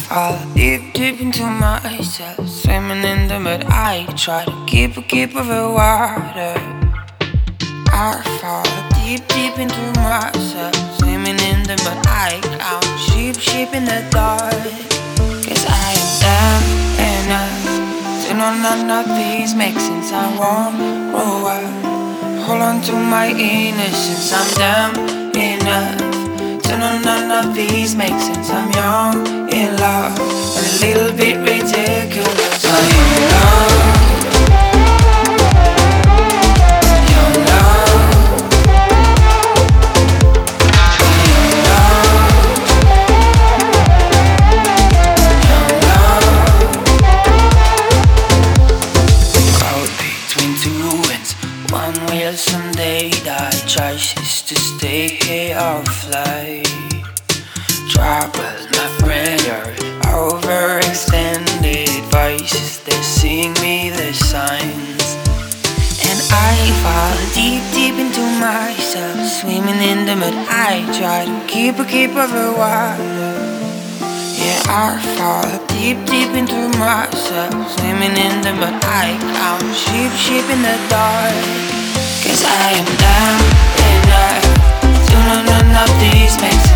All deep, deep into myself, swimming in the mud. I try to keep of the water. I fall deep, deep into myself, swimming in the mud. I count sheep in the dark. 'Cause I am damn enough to know none of these make sense. I won't grow up. Hold on to my innocence. I'm damn enough to know none of these make sense. I'm young in love and a little bit ridiculous. I'm in love. One will someday die, choices to stay here or fly. Troubles, my friend, are overextended voices. They're seeing me, the signs. And I fall deep, deep into myself, swimming in the mud. I try to keep of the water. Yeah, I fall deep, deep into myself, swimming in the mud. I count sheep in the dark. 'Cause I am down enough to know none of these make